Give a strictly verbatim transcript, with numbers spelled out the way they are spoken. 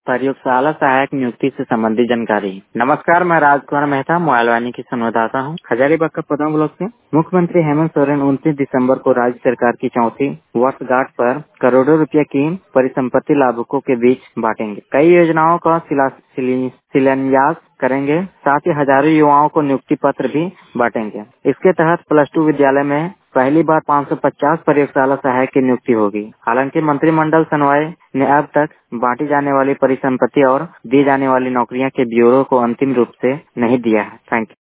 प्रयोगशाला सहायक नियुक्ति से संबंधित जानकारी। नमस्कार, मैं राजकुमार मेहता मोबाइल की संवाददाता हूँ हजारीबाग का पदम ब्लॉक से। मुख्यमंत्री हेमंत सोरेन उनतीस दिसंबर को राज्य सरकार की चौथी वर्षगांठ पर करोड़ों रुपए की परिसंपत्ति लाभुकों के बीच बांटेंगे। कई योजनाओं का शिलान्यास करेंगे, साथ ही हजारों युवाओं को नियुक्ति पत्र भी बांटेंगे। इसके तहत प्लस टू विद्यालय में पहली बार पाँच सौ पचास प्रयोगशाला सहायक की नियुक्ति होगी। हालांकि मंत्रिमंडल समन्वय ने अब तक बांटी जाने वाली परिसंपत्ति और दी जाने वाली नौकरियों के ब्यौरे को अंतिम रूप से नहीं दिया है। Thank you.